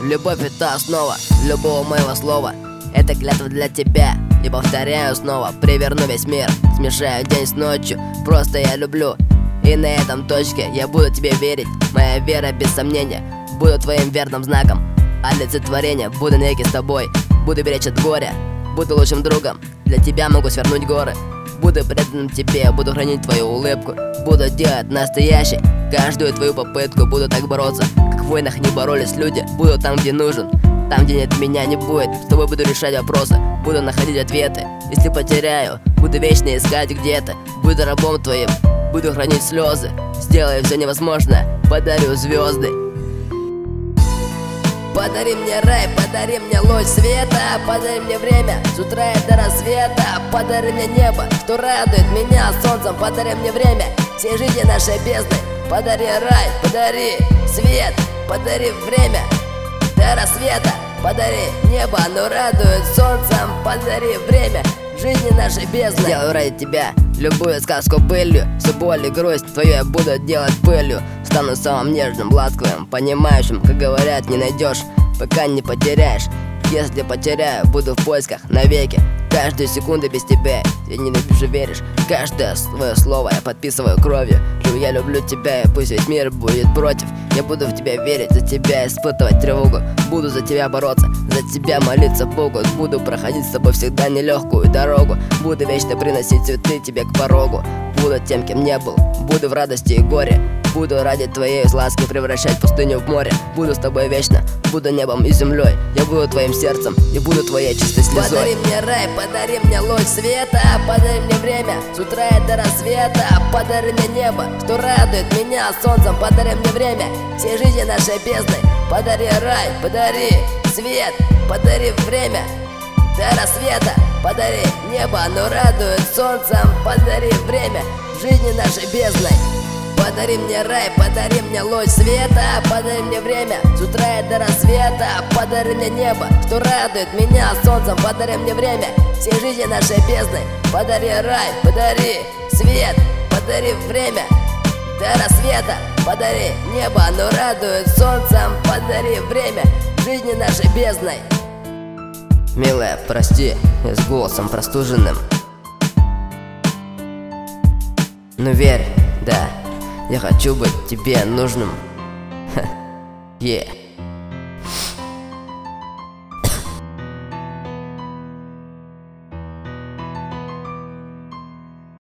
Любовь — это основа любого моего слова. Это клятва для тебя, и повторяю снова. Приверну весь мир, смешаю день с ночью. Просто я люблю, и на этом точке я буду тебе верить. Моя вера без сомнения, буду твоим верным знаком. Олицетворение, буду навеки с тобой. Буду беречь от горя, буду лучшим другом. Для тебя могу свернуть горы. Буду преданным тебе, буду хранить твою улыбку. Буду делать настоящий каждую твою попытку. Буду так бороться, как в войнах не боролись люди. Буду там, где нужен, там, где нет меня, не будет. С тобой буду решать вопросы, буду находить ответы. Если потеряю, буду вечно искать где-то. Буду рабом твоим, буду хранить слезы. Сделаю все невозможное, подарю звезды. Подари мне рай, подари мне луч света. Подари мне время с утра и до рассвета. Подари мне небо, что радует меня солнцем. Подари мне время всей жизни нашей бездны. Подари рай, подари свет. Подари время до рассвета. Подари небо, оно радует солнцем. Подари время жизни нашей бездны. Сделаю ради тебя любую сказку былью. Всю боль и грусть твою я буду делать пылью. Стану самым нежным, ласковым, понимающим. Как говорят, не найдешь, пока не потеряешь. Если потеряю, буду в поисках навеки. Каждую секунду без тебя я ненавижу, веришь. Каждое свое слово я подписываю кровью. Я люблю тебя, и пусть весь мир будет против. Я буду в тебя верить, за тебя испытывать тревогу. Буду за тебя бороться, за тебя молиться Богу. Буду проходить с тобой всегда нелегкую дорогу. Буду вечно приносить цветы тебе к порогу. Буду тем, кем не был, буду в радости и горе. Буду ради твоей ласки превращать пустыню в море. Буду с тобой вечно, буду небом и землей. Я буду твоим сердцем и буду твоей чистой слезой. Подари мне рай, подари мне луч света. Подари мне время с утра и до рассвета. Подари мне небо, что радует меня солнцем. Подари мне время всей жизни нашей бездны. Подари рай, подари свет. Подари время до рассвета. Подари небо, оно радует солнцем. Подари время жизни нашей бездной. Подари мне рай, подари мне луч света. Подари мне время с утра и до рассвета. Подари мне небо, что радует меня солнцем. Подари мне время всей жизни нашей бездны. Подари рай, подари свет. Подари время до рассвета. Подари небо, оно радует солнцем. Подари время жизни нашей бездной. Милая, прости, я с голосом простуженным. Но верь, да, я хочу быть тебе нужным. Yeah.